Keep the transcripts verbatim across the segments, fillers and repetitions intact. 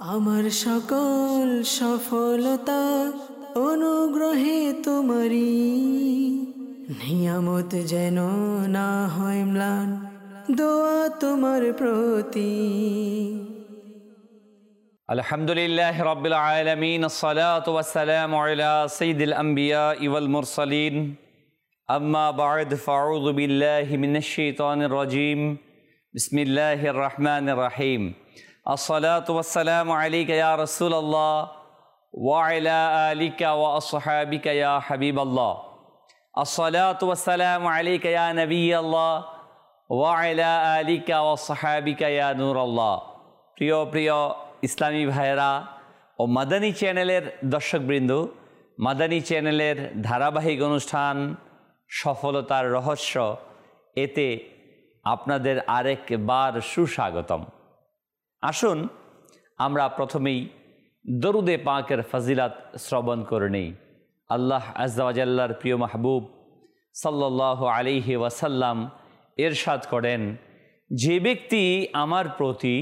আমার সকল সফলতা অনুগ্রহে তোমারি, নিয়ামত যেন না হয় ম্লান, দোয়া তোমার প্রতি। আলহামদুলিল্লাহ রাব্বিল আলামিন, আসসালাতু ওয়াসসালামু আলা সাইয়্যিদিল আমবিয়া ওয়াল মুরসালিন, আম্মা বা'দ, ফাআউযু বিল্লাহি মিনাশ শাইতানির রাজীম। বিসমিল্লাহির রহমানির রহিম। আসসালাতু ওয়াসসালামু আলাইকা ইয়া রাসূলুল্লাহ ওয়া আলা আলিকা ওয়া আসহাবিকা ইয়া হাবিবাল্লাহ। আসসালাতু ওয়াসসালামু আলাইকা ইয়া নবিয়াল্লাহ ওয়া আলা আলিকা ওয়া আসহাবিকা ইয়া নূরাল্লাহ। প্রিয় প্রিয় ইসলামী ভাইয়েরা ও মাদানী চ্যানেলের দর্শকবৃন্দ, মাদানী চ্যানেলের ধারাবাহিক অনুষ্ঠান সফলতার রহস্য, এতে আপনাদের আরেকবার সুস্বাগতম। আসুন আমরা প্রথমেই দরুদে পাকের ফজিলাত শ্রবণ করে নেই। আল্লাহ আজ্জা ওয়া জাল্লার প্রিয় মাহবুব সাল্লাল্লাহু আলাইহি ওয়াসাল্লাম ইরশাদ করেন, যে ব্যক্তি আমার প্রতি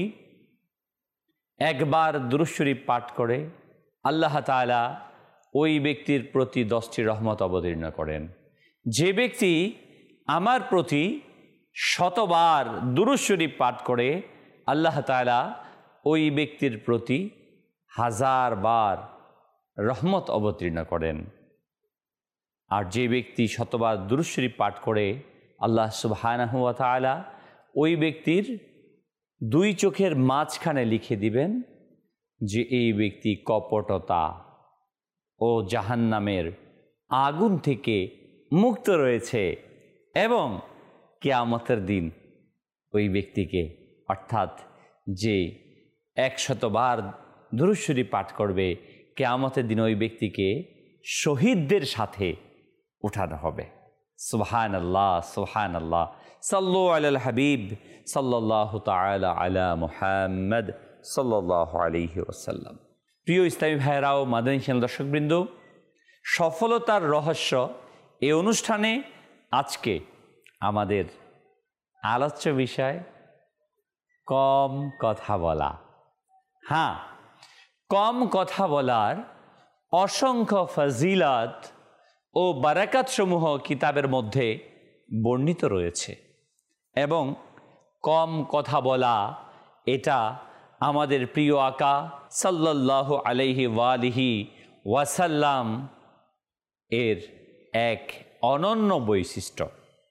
একবার দুরূদ শরীফ পাঠ করে, আল্লাহ তাআলা ওই ব্যক্তির প্রতি দশটি রহমত অবতীর্ণ করেন। যে ব্যক্তি আমার প্রতি শতবার দুরূদ শরীফ পাঠ করে, আল্লাহ তাআলা ওই ব্যক্তির প্রতি হাজার বার রহমত অবতীর্ণ করেন। আর যে ব্যক্তি শতবার দুরূদ শরীফ পাঠ করে, আল্লাহ সুবহানাহু ওয়া তাআলা ওই ব্যক্তির দুই চোখের মাঝখানে লিখে দিবেন যে এই ব্যক্তি কপটতা ও জাহান্নামের আগুন থেকে মুক্ত রয়েছে, এবং কিয়ামতের দিন ওই ব্যক্তিকে, অর্থাৎ যে একশতবার দুরূদ শরীফ পাঠ করবে, কিয়ামতের দিন ওই ব্যক্তিকে শহীদদের সাথে উঠানো হবে। সুবহানাল্লাহ, সুবহানাল্লাহ। সাল্লু আলাল হাবিব সাল্লাল্লাহু তাআলা আলা মুহাম্মদ সাল্লাল্লাহু আলাইহি ওয়াসাল্লাম। প্রিয় ইসলামী ভাইয়েরা ও মাদানী চ্যানেল দর্শকবৃন্দ, সফলতার রহস্য এই অনুষ্ঠানে আজকে আমাদের আলোচ্য বিষয় কম কথা বলা। হ্যাঁ, কম কথা বলার অসংখ্য ফজিলত ও বারাকাতসমূহ কিতাবের মধ্যে বর্ণিত রয়েছে, এবং কম কথা বলা এটা আমাদের প্রিয় আকা সাল্লাল্লাহু আলাইহি ওয়ালিহি ওয়াসাল্লাম এর এক অনন্য বৈশিষ্ট্য।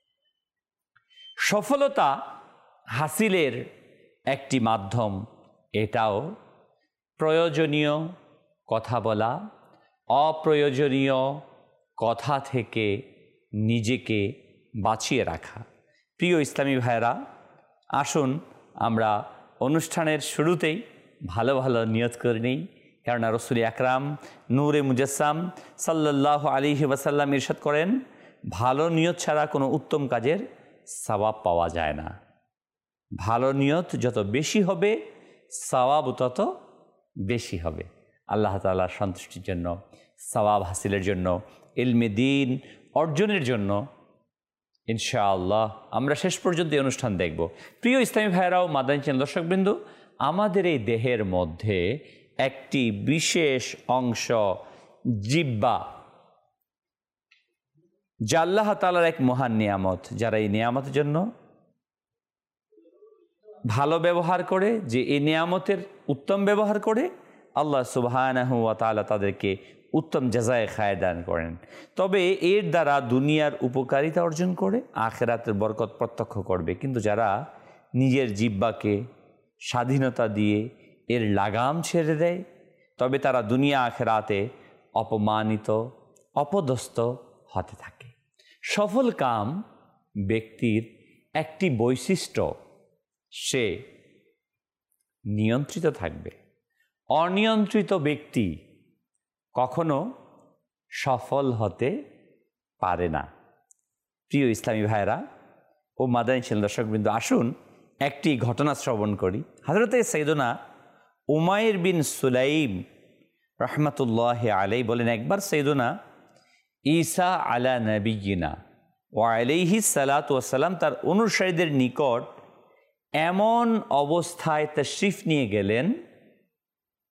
সফলতা হাসিলের একটি মাধ্যম এটাও প্রয়োজনীয় কথা বলা, অপ্রয়োজনীয় কথা থেকে নিজেকে বাঁচিয়ে রাখা। প্রিয় ইসলামী ভাইয়েরা, আসুন আমরা অনুষ্ঠানের শুরুতেই ভালো ভালো নিয়ত করে নিই, কেননা রাসূল আকরাম নূরে মুজাসসাম সাল্লাল্লাহু আলাইহি ওয়াসাল্লাম ইরশাদ করেন, ভালো নিয়ত ছাড়া কোনো উত্তম কাজের সওয়াব পাওয়া যায় না। ভালো নিয়ত যত বেশি হবে, সওয়াব তত বেশি হবে। আল্লাহ তাআলার সন্তুষ্টির জন্য, সওয়াব হাসিলের জন্য, ইলমে দ্বীন অর্জনের জন্য ইনশাআল্লাহ আমরা শেষ পর্যন্ত এই অনুষ্ঠান দেখব। প্রিয় ইসলামী ভাইয়েরাও মাদানী চ্যানেল দর্শকবৃন্দ, আমাদের এই দেহের মধ্যে একটি বিশেষ অংশ জিহ্বা, যা আল্লাহ তাআলার এক মহান নিয়ামত। যারা এই নিয়ামতের জন্য ভালো ব্যবহার করে, যে এই নিয়ামতের উত্তম ব্যবহার করে, আল্লাহ সুবহানাহু ওয়া তাআলা তাদেরকে উত্তম জাযায়ে খায়ের দান করেন। তবে এর দ্বারা দুনিয়ার উপকারিতা অর্জন করে আখিরাতের বরকত প্রত্যক্ষ করবে। কিন্তু যারা নিজের জিহ্বাকে স্বাধীনতা দিয়ে এর লাগাম ছেড়ে দেয়, তবে তারা দুনিয়া আখিরাতে অপমানিত, অপদস্থ হতে থাকে। সফল কাম ব্যক্তির একটি বৈশিষ্ট্য, সে নিয়ন্ত্রিত থাকবে। অনিয়ন্ত্রিত ব্যক্তি কখনো সফল হতে পারে না। প্রিয় ইসলামী ভাইয়েরা ও মাদানী চ্যানেল দর্শকবৃন্দ, আসুন একটি ঘটনা শ্রবণ করি। হযরতে সাইয়্যিদুনা উমাইর বিন সুলাইম রাহমাতুল্লাহি আলাইহি বলেন, একবার সাইয়্যিদুনা ঈসা আলা নবিয়িনা ওয়া আলাইহি সালাতু ওয়াস সালাম তার অনুসারীদের নিকট এমন অবস্থায় তাশরিফ নিয়ে গেলেন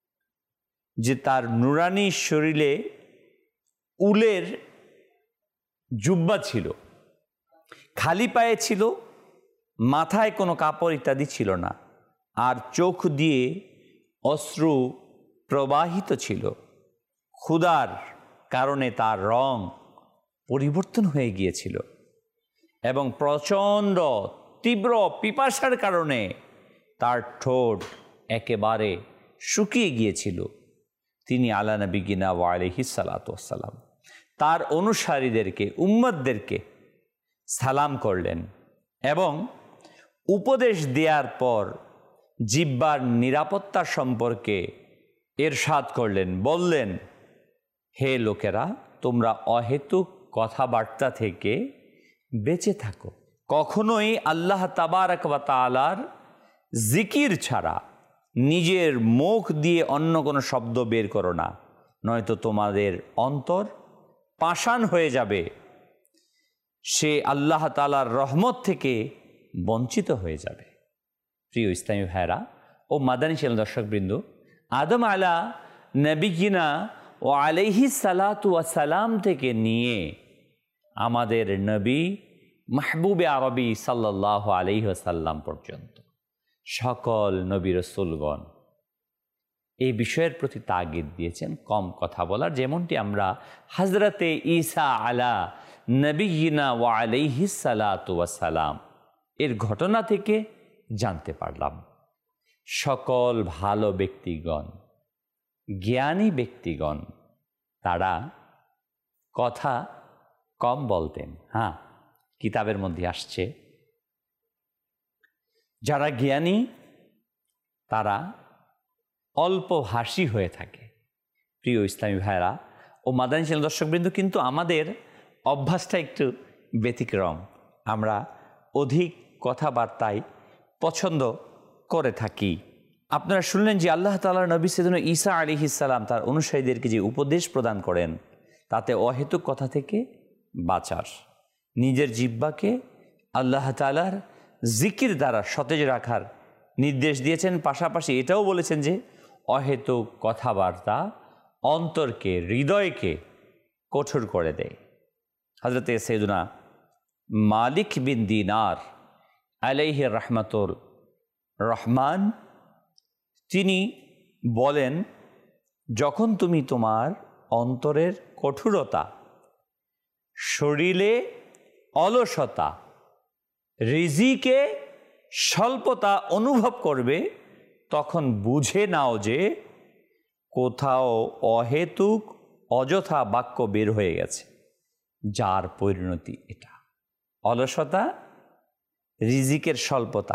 যে তার নুরানি শরীরে উলের জুব্বা ছিল, খালি পায়ে ছিল, মাথায় কোনো কাপড় ইত্যাদি ছিল না, আর চোখ দিয়ে অশ্রু প্রবাহিত ছিল। ক্ষুধার কারণে তার রং পরিবর্তন হয়ে গিয়েছিল এবং প্রচণ্ড তীব্র পিপাসার কারণে তার ঠোঁট একেবারে শুকিয়ে গিয়েছিল। তিনি আলা নবিয়িনা ওয়া আলাইহিস সালাতু ওয়াসসালাম তার অনুসারীদেরকে, উম্মতদেরকে সালাম করলেন এবং উপদেশ দেওয়ার পর জিহ্বার নিরাপত্তা সম্পর্কে ইরশাদ করলেন। বললেন, হে লোকেরা, তোমরা অহেতুক কথাবার্তা থেকে বেঁচে থাকো। কখনোই আল্লাহ তাবারক ওয়া তাআলার জিকির ছাড়া নিজের মুখ দিয়ে অন্য কোনো শব্দ বের করো না, নয়তো তোমাদের অন্তর পাষাণ হয়ে যাবে, সে আল্লাহ তাআলার রহমত থেকে বঞ্চিত হয়ে যাবে। প্রিয় ইসলামী ভাইরা ও মাদানী চ্যানেল দর্শকবৃন্দ, আদম আলা নবিয়িনা ও আলাইহিস সালাতু ওয়াসসালাম থেকে নিয়ে আমাদের নবী মাহবুবে আরবি সাল্লাল্লাহু আলাইহি ওয়াসাল্লাম পর্যন্ত সকল নবী রাসূলগণ এই বিষয়ের প্রতি তাগিদ দিয়েছেন কম কথা বলার, যেমনটি আমরা হযরতে ঈসা আলা নবিয়িনা ওয়া আলাইহিস সালাতু ওয়াসসালাম এর ঘটনা থেকে জানতে পারলাম। সকল ভালো ব্যক্তিগণ, জ্ঞানী ব্যক্তিগণ, তারা কথা কম বলতেন। হ্যাঁ, কিতাবের মধ্যে আসছে যারা জ্ঞানী তারা অল্প ভাষী হয়ে থাকে। প্রিয় ইসলামী ভাইরা ও মাদানী চ্যানেল দর্শকবৃন্দ, কিন্তু আমাদের অভ্যাসটা একটু ব্যতিক্রম। আমরা অধিক কথাবার্তায় পছন্দ করে থাকি। আপনারা শুনলেন যে আল্লাহ তাআলার নবী সাইয়েদনা ঈসা আলাইহিস সালাম তার অনুসারীদেরকে যে উপদেশ প্রদান করেন, তাতে অহেতুক কথা থেকে বাঁচার, নিজের জিহ্বাকে আল্লাহ তাআলার জিকির দ্বারা সতেজ রাখার নির্দেশ দিয়েছেন। পাশাপাশি এটাও বলেছেন যে অহেতুক কথাবার্তা অন্তরকে, হৃদয়কে কঠোর করে দেয়। হযরতে সাইয়েদনা মালিক বিন দিনার আলাইহি রাহমাতুর রহমান তিনি বলেন, যখন তুমি তোমার অন্তরের কঠোরতা, শরীরে অলসতা, রিজিকে স্বল্পতা অনুভব করবে, তখন বুঝে নাও যে কোথাও অহেতুক অযথা বাক্য বের হয়ে গেছে, যার পরিণতি এটা। অলসতা, রিজিকের স্বল্পতা,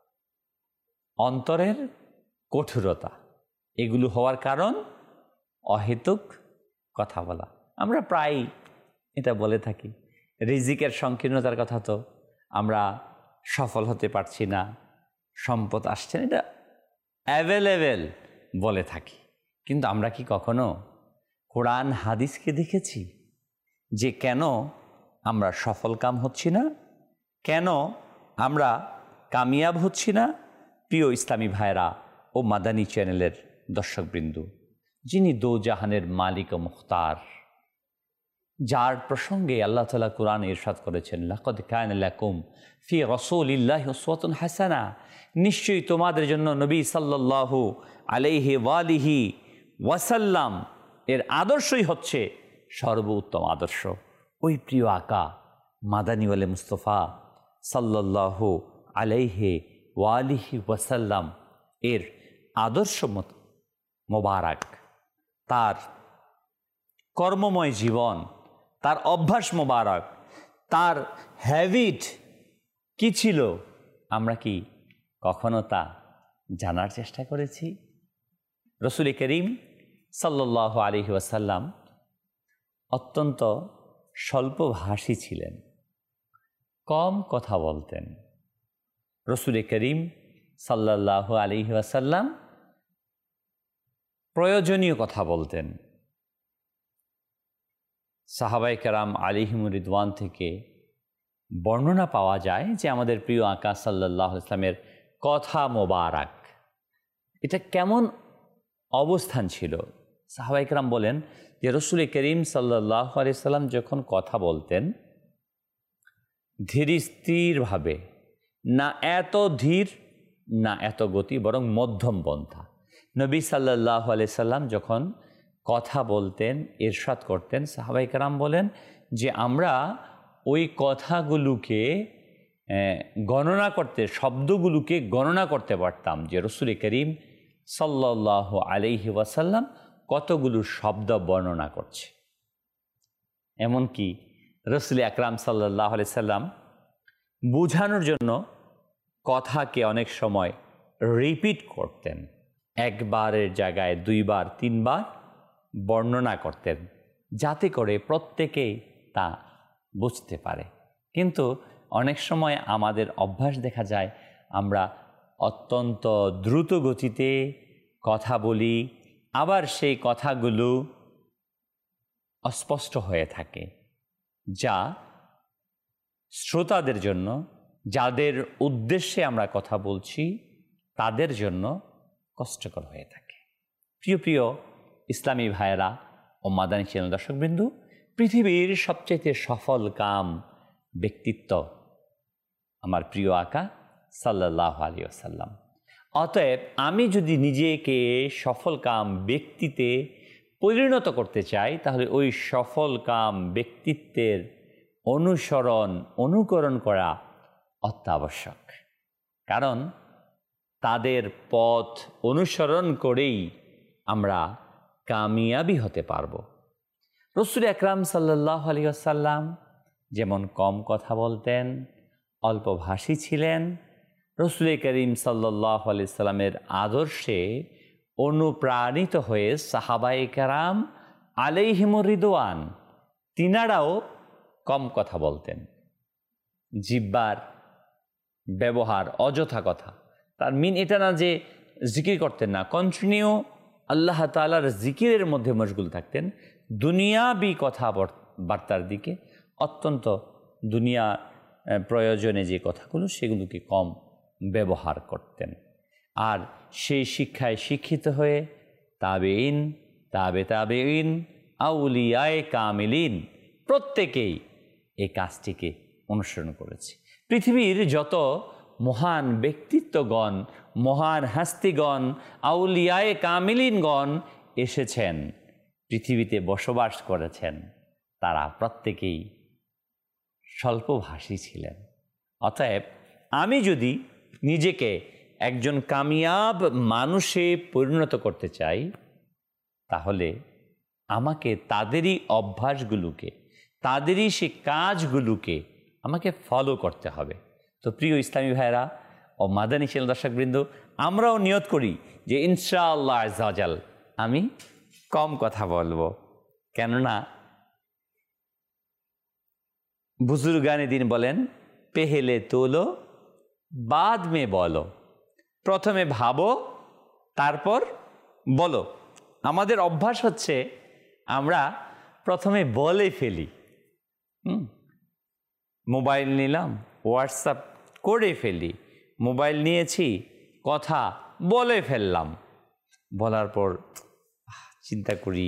অন্তরের কঠোরতা, এগুলো হওয়ার কারণ অহেতুক কথা বলা। আমরা প্রায় এটা বলে থাকি, রিজিকের সংকীর্ণতার কথা তো আমরা সফল হতে পারছি না, সম্পদ আসছে না, এটা অ্যাভেলেবেল বলে থাকি। কিন্তু আমরা কি কখনো কোরআন হাদিসকে দেখেছি যে কেন আমরা সফল কাম হচ্ছি না, কেন আমরা কামিয়াব হচ্ছি না? প্রিয় ইসলামী ভাইরা ও মাদানী চ্যানেলের দর্শকবৃন্দ, যিনি দো জাহানের মালিক ও মুখতার, যার প্রসঙ্গে আল্লাহ তাআলা কোরআনে ইরশাদ করেছেন, লাকাদ কানা লাকুম ফি রাসূলিল্লাহি উসওয়াতুন হাসানা, নিশ্চয়ই তোমাদের জন্য নবী সাল্লাল্লাহু আলাইহি ওয়ালিহি ওয়াসাল্লাম এর আদর্শই হচ্ছে সর্বোত্তম আদর্শ। ওই প্রিয় আকা মাদানী ওয়ালে মুস্তফা সাল্লাল্লাহু আলাইহি ওয়ালিহি ওয়াসাল্লাম এর আদর্শ মোবারক, তার কর্মময় জীবন, তার অভ্যাস মোবারক, তার হ্যাবিট কি ছিল, আমরা কি কখনো তা জানার চেষ্টা করেছি? রসুল করিম সাল্লাল্লাহু আলাইহি ওয়াসাল্লাম অত্যন্ত স্বল্পভাষী ছিলেন, কম কথা বলতেন। রসুল করিম সাল্লাল্লাহু আলাইহি ওয়াসাল্লাম প্রয়োজনীয় কথা বলতেন। সাহাবায়ে কেরাম আলাইহিমুর রিদওয়ান থেকে বর্ণনা পাওয়া যায় যে আমাদের প্রিয় আকা সাল্লাল্লাহু আলাইহি ওয়াসাল্লামের কথা মোবারক এটা কেমন অবস্থান ছিল, সাহাবায়ে কেরাম বলেন যে রাসূল করিম সাল্লাল্লাহু আলাইহি সাল্লাম যখন কথা বলতেন ধীর স্থিরভাবে, না এত ধীর না এত গতি, বরং মধ্যম পন্থা। নবী সাল্লাল্লাহু আলাইহি সাল্লাম যখন কথা বলতেন, ইরশাদ করতেন, সাহাবায়ে কেরাম বলেন যে আমরা ওই কথাগুলোকে গণনা করতে, শব্দগুলোকে গণনা করতে পারতাম যে রাসূল করিম সাল্লাল্লাহু আলাইহি ওয়াসাল্লাম কতগুলো শব্দ বর্ণনা করছে। এমনকি রাসূল আকরাম সাল্লাল্লাহু আলাইহি সাল্লাম বোঝানোর জন্য কথাকে অনেক সময় রিপিট করতেন, একবারের জায়গায় দুইবার তিনবার বর্ণনা করতেন, যাতে করে প্রত্যেকেই তা বুঝতে পারে। কিন্তু অনেক সময় আমাদের অভ্যাস দেখা যায়, আমরা অত্যন্ত দ্রুত গতিতে কথা বলি, আবার সেই কথাগুলো অস্পষ্ট হয়ে থাকে, যা শ্রোতাদের জন্য, যাদের উদ্দেশ্যে আমরা কথা বলছি তাদের জন্য কষ্টকর হয়ে থাকে। প্রিয় প্রিয় ইসলামী ভাইয়েরা ও মাদানী চ্যানেল দর্শকবৃন্দু, পৃথিবীর সবচেয়ে সফল কাম ব্যক্তিত্ব আমার প্রিয় আকা সাল্লাল্লাহু আলাইহি ওয়াসাল্লাম। অতএব আমি যদি নিজেকে সফল কাম ব্যক্তিতে পরিণত করতে চাই, তাহলে ওই সফল কাম ব্যক্তিত্বের অনুসরণ অনুকরণ করা অত্যাবশ্যক। কারণ তাদের পথ অনুসরণ করেই আমরা কামিয়াবি হতে পারব। রাসূল আকরাম সাল্লাল্লাহু আলাইহি ওয়াসাল্লাম যেমন কম কথা বলতেন, অল্পভাষী ছিলেন, রাসূল করিম সাল্লাল্লাহু আলাইহি সাল্লামের আদর্শে অনুপ্রাণিত হয়ে সাহাবায়ে কেরাম আলাইহিমুর রিদওয়ান তিনারাও কম কথা বলতেন। জিহ্বার ব্যবহার অযথা কথা, তার মিন এটা না যে জিকির করতেন না, কন্টিনিউ আল্লাহ তাআলার জিকিরের মধ্যে মশগুল থাকতেন। দুনিয়াবি কথা বার্তার দিকে, অত্যন্ত দুনিয়া প্রয়োজনে যে কথাগুলো সেগুলোকে কম ব্যবহার করতেন। আর সেই শিক্ষায় শিক্ষিত হয়ে তাবেইন, তাবে তাবেইন, আউলিয়ায়ে কামিলিন প্রত্যেকেই এই কাজটিকে অনুসরণ করেছে। পৃথিবীর যত মহান ব্যক্তিত্বগণ, মহান হাস্তিগণ, আউলিয়ায়ে কামিলিনগণ এসেছেন, পৃথিবীতে বসবাস করেছেন, তারা প্রত্যেকেই স্বল্পভাষী ছিলেন। অতএব আমি যদি নিজেকে একজন কামিয়াব মানুষে পরিণত করতে চাই, তাহলে আমাকে তাদেরই অভ্যাসগুলোকে, তাদেরই সে কাজগুলোকে আমাকে ফলো করতে হবে। তো প্রিয় ইসলামী ভাইরা ও মাদানী চ্যানেল দর্শকবৃন্দ, আমরাও নিয়ত করি যে ইনশাআল্লাহ আজ্জা ওয়াজাল আমি কম কথা বলবো। কেননা বুজুর্গানে দিন বলেন, পেহেলে তোলো বাদ মে বলো, প্রথমে ভাবো তারপর বলো। আমাদের অভ্যাস হচ্ছে আমরা প্রথমে বলে ফেলি। হুম মোবাইল নিলাম, হোয়াটসঅ্যাপ করে ফেলি, মোবাইল নিয়েছি, কথা বলে ফেললাম, বলার পর চিন্তা করি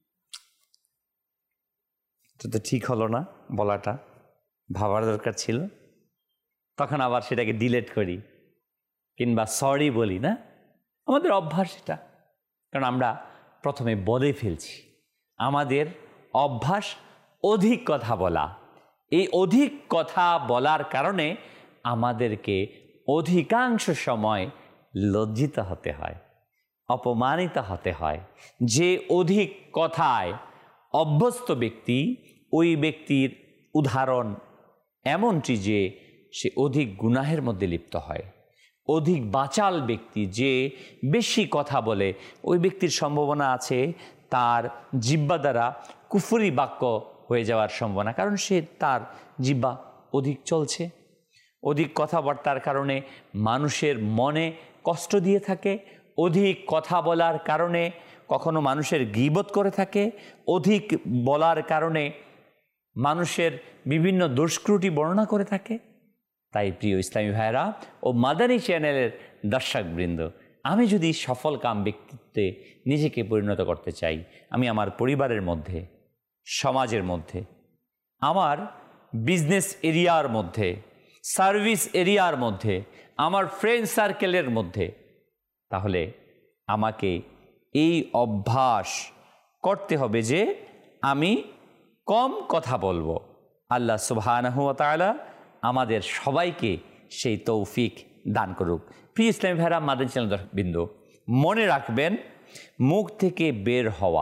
তো তো ঠিক হলো না, বলাটা ভাবার দরকার ছিল, তখন আবার সেটাকে ডিলিট করি কিংবা সরি বলি না। আমাদের অভ্যাস এটা, কারণ আমরা প্রথমে বলে ফেলছি। আমাদের অভ্যাস অধিক কথা বলা। এই অধিক কথা বলার কারণে আমাদেরকে অধিকাংশ সময় লজ্জিত হতে হয়, অপমানিত হতে হয়। যে অধিক কথায় অভ্যস্ত ব্যক্তি, ওই ব্যক্তির উদাহরণ এমনটি যে সে অধিক গুনাহের মধ্যে লিপ্ত হয়। অধিক বাচাল ব্যক্তি যে বেশি কথা বলে, ওই ব্যক্তির সম্ভাবনা আছে তার জিহ্বা দ্বারা কুফরি বাক্য হয়ে যাওয়ার সম্ভাবনা, কারণ সে তার জিহ্বা অধিক চলছে। অধিক কথাবার্তার কারণে মানুষের মনে কষ্ট দিয়ে থাকে, অধিক কথা বলার কারণে কখনো মানুষের গীবত করে থাকে, অধিক বলার কারণে মানুষের বিভিন্ন দুষ্কৃতি বর্ণনা করে থাকে। তাই প্রিয় ইসলামী ভাইরা ও মাদানী চ্যানেলের দর্শকবৃন্দ, আমি যদি সফল কাম ব্যক্তিত্বে নিজেকে পরিণত করতে চাই, আমি আমার পরিবারের মধ্যে, সমাজের মধ্যে, আমার বিজনেস এরিয়ার মধ্যে, সার্ভিস এরিয়ার মধ্যে, আমার ফ্রেন্ড সার্কেলের মধ্যে, তাহলে আমাকে এই অভ্যাস করতে হবে যে আমি কম কথা বলবো। আল্লাহ সুবহানাহু ওয়া তাআলা আমাদের সবাইকে সেই তৌফিক দান করুক। প্রিয় ইসলামী ভাইরা, মাদানী চ্যানেল দর্শকবৃন্দ, মনে রাখবেন, মুখ থেকে বের হওয়া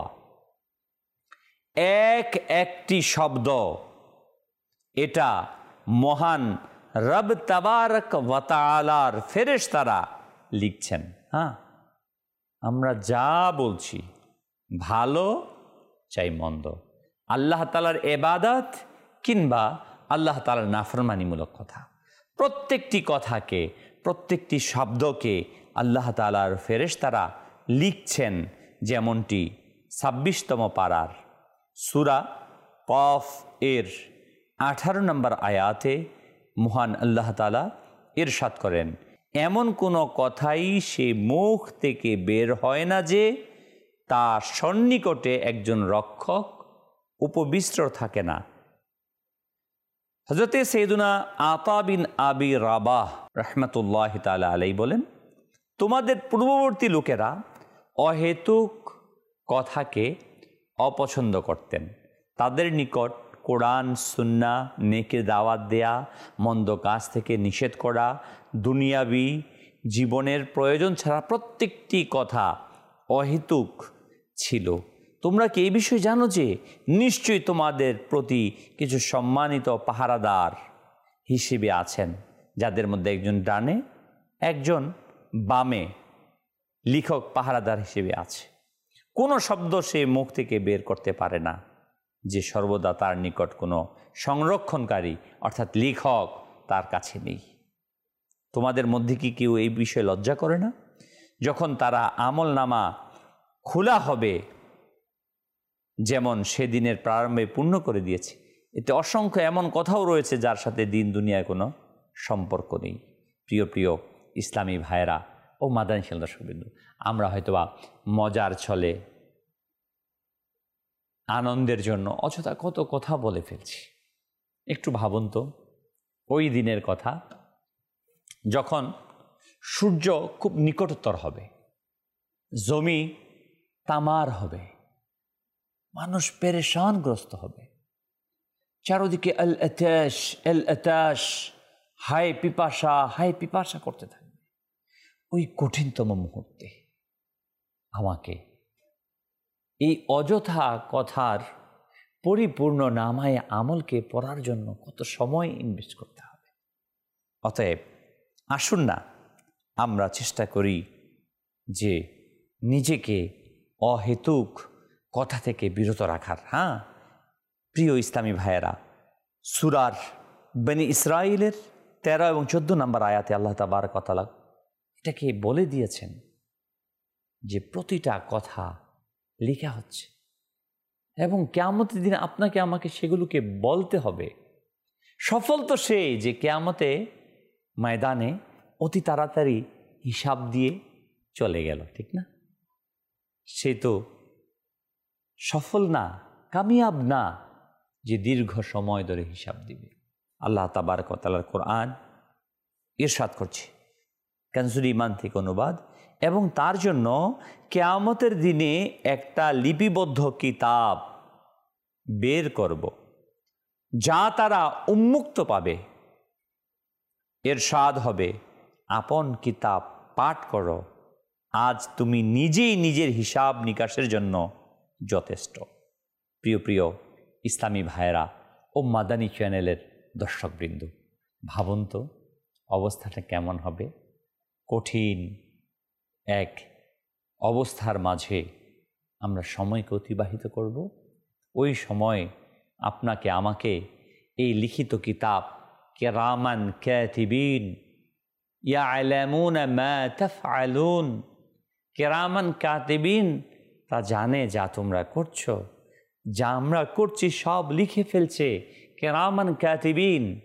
এক একটি শব্দ, এটা মহান রব তাবারক ওয়া তাআলার ফেরেশতারা লিখছেন। হ্যাঁ, আমরা যা বলছি, ভালো চাই মন্দ, আল্লাহ তাআলার ইবাদত কিংবা আল্লাহ তাআলার নাফরমানিমূলক কথা, প্রত্যেকটি কথাকে, প্রত্যেকটি শব্দকে আল্লাহ তাআলার ফেরেশতারা লিখছেন। যেমনটি ছাব্বিশতম পারার সূরা কফ এর আঠারো নম্বর আয়াতে মহান আল্লাহ তাআলা ইরশাদ করেন, এমন কোনো কথাই সে মুখ থেকে বের হয় না যে তার সন্নিকটে একজন রক্ষক উপবিষ্ট থাকে না। হযরতে সাইয়্যিদুনা আতা বিন আবি রাবাহ রাহমাতুল্লাহি তাআলা আলাইহি বলেন, তোমাদের পূর্ববর্তী লোকেরা অহেতুক কথাকে অপছন্দ করতেন। তাদের নিকট কোরআন, সুন্নাহ, নেকের দাওয়াত দেয়া, মন্দ কাজ থেকে নিষেধ করা, দুনিয়াবি জীবনের প্রয়োজন ছাড়া প্রত্যেকটি কথা অহেতুক ছিল। তোমরা কি এই বিষয়ে জানো যে নিশ্চয়ই তোমাদের প্রতি কিছু সম্মানিত পাহারাদার হিসেবে আছেন, যাদের মধ্যে একজন ডানে, একজন বামে লিখক পাহারাদার হিসেবে আছে। কোনো শব্দ সে মুখ থেকে বের করতে পারে না যে সর্বদা তার নিকট কোনো সংরক্ষণকারী অর্থাৎ লিখক তার কাছে নেই। তোমাদের মধ্যে কি কেউ এই বিষয়ে লজ্জা করে না? যখন তারা আমল নামা খোলা হবে, যেমন সেদিনের প্রারম্ভে পূর্ণ করে দিয়েছে, এতে অসংখ্য এমন কথাও রয়েছে যার সাথে দিন দুনিয়ায় কোনো সম্পর্ক নেই। প্রিয় প্রিয় ইসলামী ভাইয়েরা ও মাদানী চ্যানেল দর্শকবৃন্দ, আমরা হয়তোবা মজার ছলে, আনন্দের জন্য অযথা কত কথা বলে ফেলছি। একটু ভাবুন তো, ওই দিনের কথা যখন সূর্য খুব নিকটতর হবে, জমি তামার হবে, মানুষ পেরেশানগ্রস্ত হবে, চারদিকে আল আতাশ আল আতাশ, হায় পিপাসা হায় পিপাসা করতে থাকবে। ওই কঠিনতম মুহূর্তে আমাকে এই অযথা কথার পরিপূর্ণ নামায় আমলকে পড়ার জন্য কত সময় ইনভেস্ট করতে হবে। অতএব আসুন না আমরা চেষ্টা করি যে নিজেকে অহেতুক কথা থেকে বিরত রাখার। হ্যাঁ প্রিয় ইসলামী ভাইয়েরা, সূরার বনি ইসরাইলের তেরো এবং চোদ্দ নম্বর আয়াতে আল্লাহ তাবারক ওয়া তাআলা এটাকে বলে দিয়েছেন যে প্রতিটা কথা লেখা হচ্ছে এবং কিয়ামতের দিন আপনাকে আমাকে সেগুলোকে বলতে হবে। সফল তো সে যে কিয়ামতে ময়দানে অতি তাড়াতাড়ি হিসাব দিয়ে চলে গেল, ঠিক না? সে তো সফল না, কামিয়াব না যে দীর্ঘ সময় ধরে হিসাব দিবে। আল্লাহ তাবারক ওয়া তাআলার কোরআন ইরশাদ করছে, কানজুল ঈমান থেকে অনুবাদ, এবং তার জন্য কিয়ামতের দিনে একটা লিপিবদ্ধ কিতাব বের করব যা তারা উন্মুক্ত পাবে। ইরশাদ হবে, আপন কিতাব পাঠ করো, আজ তুমি নিজেই নিজের হিসাব নিকাশের জন্য যথেষ্ট। প্রিয় প্রিয় ইসলামী ভাইয়েরা ও মাদানী চ্যানেলের দর্শকবৃন্দ, ভাবুন তো অবস্থাটা কেমন হবে। কঠিন এক অবস্থার মাঝে আমরা সময়কে অতিবাহিত করব। ওই সময় আপনাকে আমাকে এই লিখিত কিতাব কিরামান কাতিবিন ইয়ালামুনা মা তাফআলুন, কিরামান কাতিবিন তা জানে যা তোমরা করছো, যা আমরা করছি সব লিখে ফেলছে। কিরামান কাতিবিন,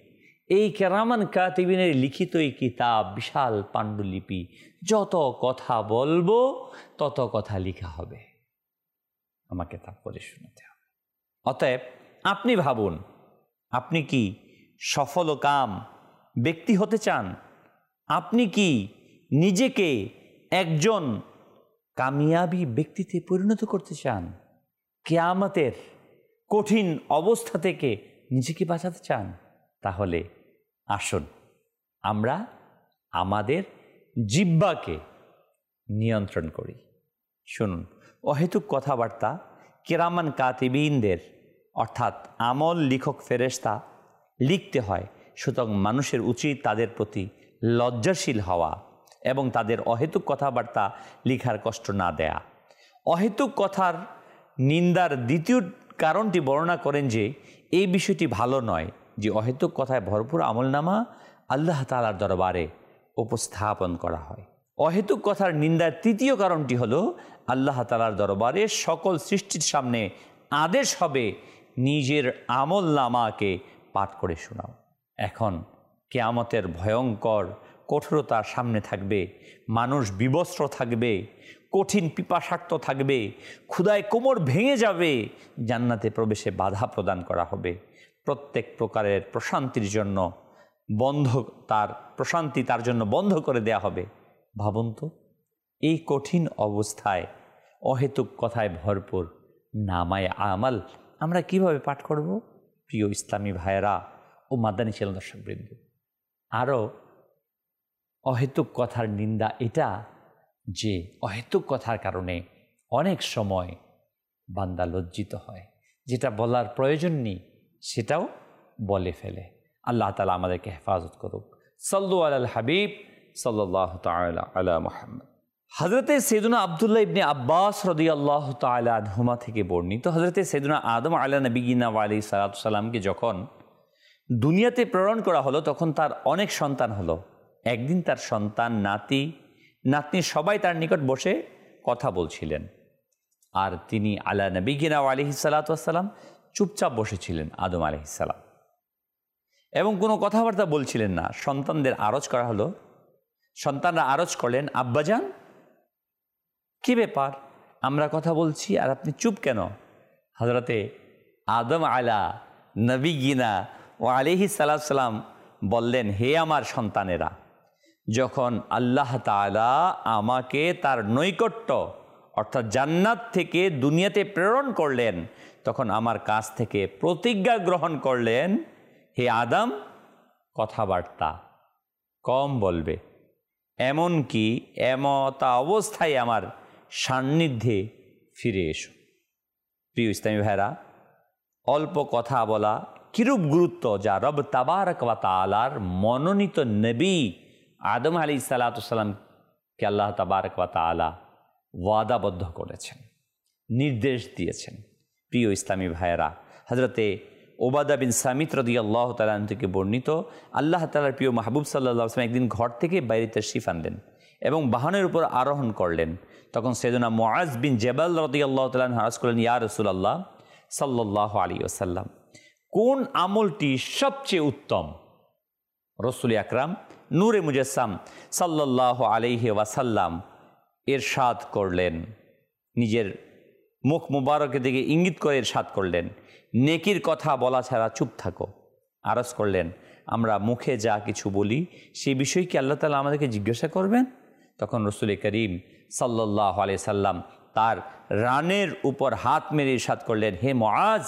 এই কেরামান কাতিবিনের লিখিত এই কিতাব, বিশাল পাণ্ডুলিপি, যত কথা বলবো তত কথা লেখা হবে, আমাকে তা পড়ে শোনাতে হবে। অতএব আপনি ভাবুন, আপনি কি সফল ও কাম ব্যক্তি হতে চান? আপনি কি নিজেকে একজন কামিয়াবি ব্যক্তিতে পরিণত করতে চান? কিয়ামতের কঠিন অবস্থা থেকে নিজেকে বাঁচাতে চান? তাহলে আসুন আমরা আমাদের জিহ্বাকে নিয়ন্ত্রণ করি। শুনুন, অহেতুক কথাবার্তা কিরামান কাতিবিনদের অর্থাৎ আমল লিখক ফেরেশতা লিখতে হয়, সুতরাং মানুষের উচিত তাদের প্রতি লজ্জাশীল হওয়া এবং তাদের অহেতুক কথাবার্তা লিখার কষ্ট না দেয়া। অহেতুক কথার নিন্দার দ্বিতীয় কারণটি বর্ণনা করেন যে এই বিষয়টি ভালো নয় যে অহেতুক কথায় ভরপুর আমলনামা আল্লাহ তাআলার দরবারে উপস্থাপন করা হয়। অহেতুক কথার নিন্দার তৃতীয় কারণটি হলো আল্লাহ তাআলার দরবারে সকল সৃষ্টির সামনে আদেশ হবে নিজের আমলনামাকে পাঠ করে শোনাও। এখন কিয়ামতের ভয়ঙ্কর কঠোরতার সামনে থাকবে, মানুষ বিবস্ত্র থাকবে, কঠিন পিপাসার্ত থাকবে, ক্ষুধায় কোমর ভেঙে যাবে, জান্নাতে প্রবেশে বাধা প্রদান করা হবে, প্রত্যেক প্রকারের প্রশান্তির জন্য বন্ধ তার প্রশান্তি তার জন্য বন্ধ করে দেয়া হবে। ভাবুন তো, এই কঠিন অবস্থায় অহেতুক কথায় ভরপুর নামায়ে আমাল আমরা কিভাবে পাঠ করব? প্রিয় ইসলামী ভাইয়েরা ও মাদানী চ্যানেল দর্শকবৃন্দ, আরও অহেতুক কথার নিন্দা এটা যে অহেতুক কথার কারণে অনেক সময় বান্দা লজ্জিত হয়, যেটা বলার প্রয়োজন নেই সেটাও বলে ফেলে। আল্লাহ তাআলা আমাদেরকে হেফাজত করুক। সাল্লু আলাল হাবিব সাল্লাল্লাহু তাআলা আলা মুহাম্মদ। হযরতে সাইয়্যিদুনা আব্দুল্লাহ ইবনে আব্বাস রাদিয়াল্লাহু তাআলা আনহুমা থেকে বর্ণিত, হযরতে সাইয়্যিদুনা আদম আলা নবিয়িনা ওয়া আলাইহিস সালাতু সালামকে যখন দুনিয়াতে প্রেরণ করা হলো তখন তার অনেক সন্তান হলো। একদিন তার সন্তান, নাতি, নাতনি সবাই তার নিকট বসে কথা বলছিলেন, আর তিনি আলা নবিয়িনা ওয়া আলাইহিস সালাতু সালাম চুপচাপ বসেছিলেন আদম আলাইহিস সালাম, এবং কোনো কথাবার্তা বলছিলেন না। সন্তানদের আরজ করা হলো, সন্তানরা আরজ করলেন, আব্বাজান কি ব্যাপার, আমরা কথা বলছি আর আপনি চুপ কেন? হযরতে আদম আলা নবিয়িনা ওয়া আলাইহিস সালাতু সালাম বললেন, হে আমার সন্তানেরা, যখন আল্লাহ তাআলা আমাকে তার নৈকট্য অর্থাৎ জান্নাত থেকে দুনিয়াতে প্রেরণ করলেন তখন আমার কাছ থেকে প্রতিজ্ঞা গ্রহণ করলেন, হে আদম কথাবার্তা কম বলবে, এমনকি এমতা অবস্থায় আমার সান্নিধ্যে ফিরে এসো। প্রিয় ইসলামী ভাইরা, অল্প কথা বলা কিরূপ গুরুত্ব যা রব তাবারক ওয়া তাআলার মনোনীত নবী আদম আলাইহিস সালাতু সালামকে আল্লাহ তাবারক ওয়া তাআলা ওয়াদাবদ্ধ করেছেন, নির্দেশ দিয়েছেন। প্রিয় ইসলামী ভাইয়েরা, হযরতে ওবাদা বিন সামিত রাদিয়াল্লাহু তাআলা আনহু থেকে বর্ণিত, আল্লাহ তাআলার প্রিয় মাহবুব সাল্লাল্লাহু আলাইহি ওয়াসাল্লাম একদিন ঘর থেকে বাইরে তাশরিফ আনলেন এবং বাহনের উপর আরোহণ করলেন। তখন সাইয়েদুনা মুআজ বিন জাবাল রাদিয়াল্লাহু তাআলা আনহু আরজ করলেন, ইয়া রাসূলুল্লাহ সাল্লাল্লাহু আলাইহি ওয়াসাল্লাম, কোন আমলটি সবচেয়ে উত্তম? রাসূল আকরাম নূরে মুজাসসাম সাল্লাল্লাহু আলাইহি ওয়াসাল্লাম ইরশাদ করলেন, নিজের মুখ মুবারকের দিকে ইঙ্গিত করে ইরশাদ করলেন, নেকির কথা বলা ছাড়া চুপ থাকো। আরজ করলেন, আমরা মুখে যা কিছু বলি সেই বিষয়ে কি আল্লাহ তাআলা আমাদেরকে জিজ্ঞাসা করবেন? তখন রাসূল করিম সাল্লাল্লাহু আলাইহি সাল্লাম তার রানের উপর হাত মেরে ইরশাদ করলেন, হে মুআজ,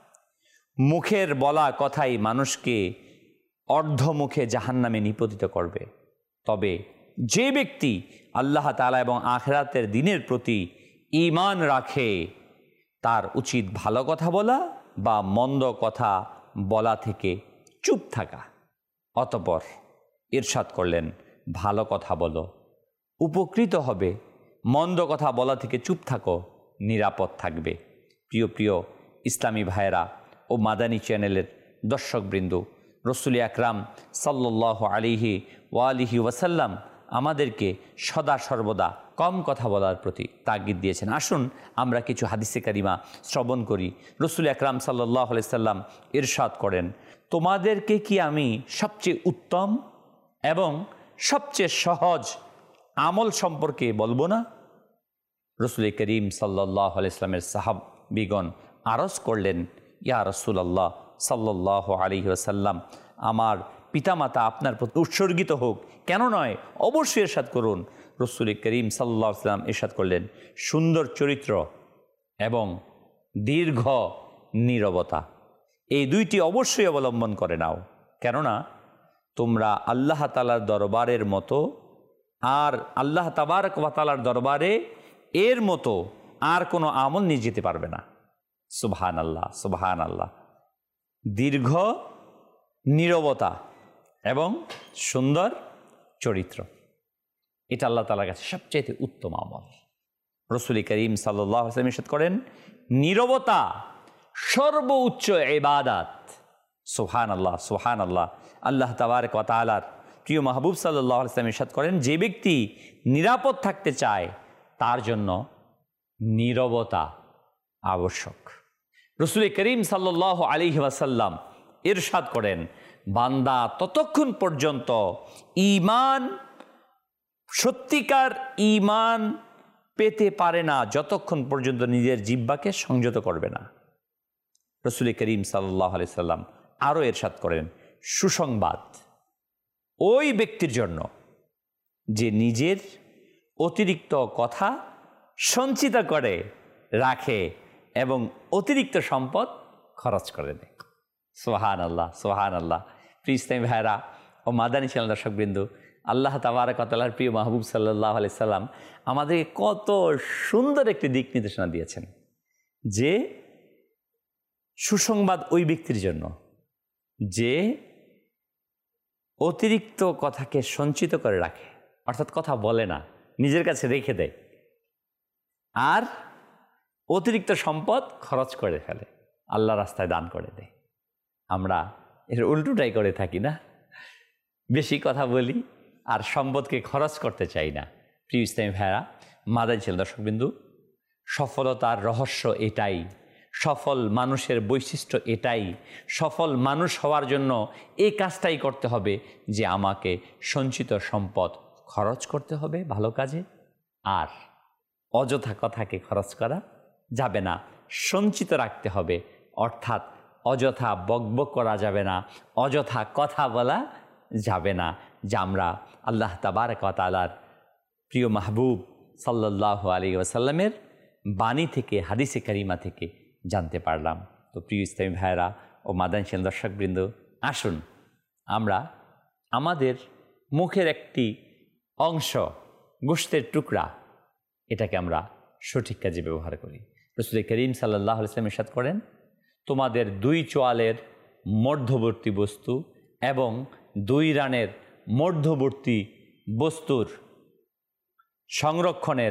মুখের বলা কথাই মানুষকে অর্ধমুখে জাহান্নামে নিপতিত করবে, তবে যে ব্যক্তি আল্লাহ তাআলা এবং আখিরাতের দিনের প্রতি ঈমান রাখে তার উচিত ভালো কথা বলা বা মন্দ কথা বলা থেকে চুপ থাকা। অতঃপর ইরশাদ করলেন, ভালো কথা বলো, উপকৃত হবে, মন্দ কথা বলা থেকে চুপ থাকো, নিরাপদ থাকবে। প্রিয় প্রিয় ইসলামী ভাইয়েরা ও মাদানী চ্যানেলের দর্শকবৃন্দ, রাসূল আকরাম সাল্লাল্লাহু আলাইহি ওয়া আলিহি ওয়াসাল্লাম আমাদেরকে সদা সর্বদা কম কথা বলার প্রতি তাগিদ দিয়েছেন। আসুন আমরা কিছু হাদিসে কারিমা শ্রবণ করি। রাসূল আকরাম সাল্লাল্লাহু আলাইহি সাল্লাম ইরশাদ করেন, তোমাদেরকে কি আমি সবচেয়ে উত্তম এবং সবচেয়ে সহজ আমল সম্পর্কে বলবো না? রাসূল করিম সাল্লাল্লাহু আলাইহি সাল্লামের সাহাবীগণ আরজ করলেন, ইয়া রাসূলুল্লাহ সাল্লাল্লাহু আলাইহি ওয়াসাল্লাম, আমার পিতামাতা আপনার প্রতি উৎসর্গিত হোক, কেন নয়, অবশ্যই ইরশাদ করুন। রাসূল করিম সাল্লাল্লাহু আলাইহি ওয়াসাল্লাম ইরশাদ করলেন, সুন্দর চরিত্র এবং দীর্ঘ নীরবতা, এই দুইটি অবশ্যই অবলম্বন করে নাও, কেননা তোমরা আল্লাহ তাআলার দরবারের মতো আর আল্লাহ তাবারক ওয়া তাআলার দরবারে এর মতো আর কোনো আমল নিয়ে যেতে পারবে না। সুবহানাল্লাহ, সুবহানাল্লাহ। দীর্ঘ নীরবতা এবং সুন্দর চরিত্র, এটা আল্লাহ তাআলার কাছে সবচেয়ে উত্তম আমল। রাসূল করিম সাল্লাল্লাহু আলাইহি ওয়াসাল্লাম ইরশাদ করেন, নীরবতা সর্বোচ্চ ইবাদত। সুবহানাল্লাহ, সুবহানাল্লাহ। আল্লাহ তাবারক ওয়া তাআলার প্রিয় মাহবুব সাল্লাল্লাহু আলাইহি ওয়াসাল্লাম ইরশাদ করেন, যে ব্যক্তি নিরাপদ থাকতে চায় তার জন্য নীরবতা আবশ্যক। রাসূল করিম সাল্লাল্লাহু আলাইহি ওয়াসাল্লাম ইরশাদ করেন, বান্দা ততক্ষণ পর্যন্ত ঈমান, সত্যিকার ঈমান পেতে পারে না যতক্ষণ পর্যন্ত নিজের জিহ্বাকে সংযত করবে না। রাসূল করিম সাল্লাল্লাহু আলাইহি ওয়াসাল্লাম আরও ইরশাদ করেন, সুসংবাদ ওই ব্যক্তির জন্য যে নিজের অতিরিক্ত কথা সঞ্চিত করে রাখে এবং অতিরিক্ত সম্পদ খরচ করে দেয়। সুবহানাল্লাহ, সুবহানাল্লাহ। প্রিয় ইসলামী ভাইরা ও মাদানী চ্যানেল দর্শকবৃন্দ, আল্লাহ তাবারক ওয়া তাআলার প্রিয় মাহবুব সাল্লাল্লাহু আলাইহি সাল্লাম আমাদেরকে কত সুন্দর একটি দিক নির্দেশনা দিয়েছেন যে সুসংবাদ ওই ব্যক্তির জন্য যে অতিরিক্ত কথাকে সঞ্চিত করে রাখে, অর্থাৎ কথা বলে না, নিজের কাছে রেখে দেয়, আর অতিরিক্ত সম্পদ খরচ করে ফেলে, আল্লাহ রাস্তায় দান করে দেয়। আমরা এর উল্টোটাই করে থাকি না? বেশি কথা বলি আর সম্পদকে খরচ করতে চাই না। প্রিয় ইসলামী ভাইরা, মাদানী চ্যানেল দর্শকবিন্দু, সফলতার রহস্য এটাই, সফল মানুষের বৈশিষ্ট্য এটাই। সফল মানুষ হওয়ার জন্য এই কাজটাই করতে হবে যে আমাকে সঞ্চিত সম্পদ খরচ করতে হবে ভালো কাজে, আর অযথা কথাকে খরচ করা যাবে না, সঞ্চিত রাখতে হবে, অর্থাৎ অযথা বকবক করা যাবে না, অযথা কথা বলা যাবে না, যা আমরা আল্লাহ তাবারক ওয়া তাআলার প্রিয় মাহবুব সাল্লাল্লাহু আলাইহি ওয়াসাল্লামের বাণী থেকে, হাদিসে কারিমা থেকে জানতে পারলাম। তো প্রিয় ইসলামী ভাইরা ও মাদানী চ্যানেল দর্শকবৃন্দ, আসুন আমরা আমাদের মুখের একটি অংশ, গোশতের টুকরা, এটাকে আমরা সঠিক কাজে ব্যবহার করি। রাসূল করিম সাল্লাল্লাহু আলাইহি ওয়াসাল্লাম ইরশাদ করেন, তোমাদের দুই চোয়ালের মধ্যবর্তী বস্তু এবং দুই রানের মধ্যবর্তী বস্তুর সংরক্ষণের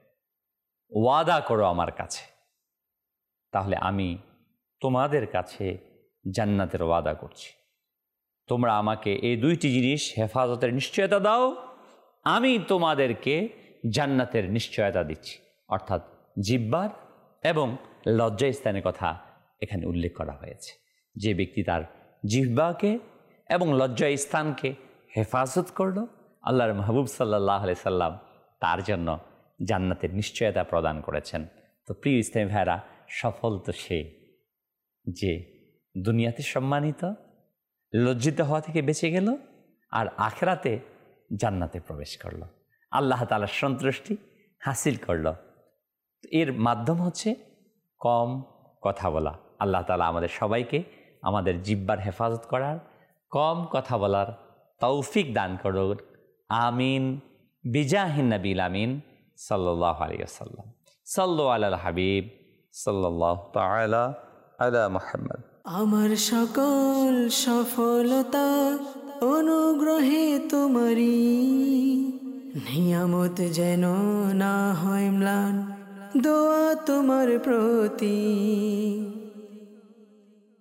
ওয়াদা করো আমার কাছে, তাহলে আমি তোমাদের কাছে জান্নাতের ওয়াদা করছি। তোমরা আমাকে এই দুইটি জিনিস হেফাজতের নিশ্চয়তা দাও, আমি তোমাদেরকে জান্নাতের নিশ্চয়তা দিচ্ছি। অর্থাৎ জিহ্বার এবং লজ্জাস্থানের কথা এখানে উল্লেখ করা হয়েছে। যে ব্যক্তি তার জিহ্বাকে এবং লজ্জাস্থানকে হেফাজত করল, আল্লাহর মাহবুব সাল্লাল্লাহু আলাইহি সাল্লাম তার জন্য জান্নাতের নিশ্চয়তা প্রদান করেছেন। তো প্রিয় ইসলামী ভাইরা, সফল তো সে যে দুনিয়াতে সম্মানিত, লজ্জিত হওয়া থেকে বেঁচে গেল, আর আখিরাতে জান্নাতে প্রবেশ করল, আল্লাহ তাআলার সন্তুষ্টি হাসিল করল। এর মাধ্যম হচ্ছে কম কথা বলা। আল্লাহ তাআলা আমাদের সবাইকে আমাদের জিহ্বার হেফাজত করার, কম কথা বলার তৌফিক দান করুন। আমিন। বিজাহিন নবীল আমিন সাল্লাল্লাহু আলাইহি ওয়াসাল্লাম। সাল্লু আলাল হাবিব সাল্লাল্লাহু তাআলা আলা মুহাম্মদ। আমার সকল সফলতা অনুগ্রহে তোমারি, নিয়ামত যেন না হয় ম্লান, দোয়া তোমার প্রতি।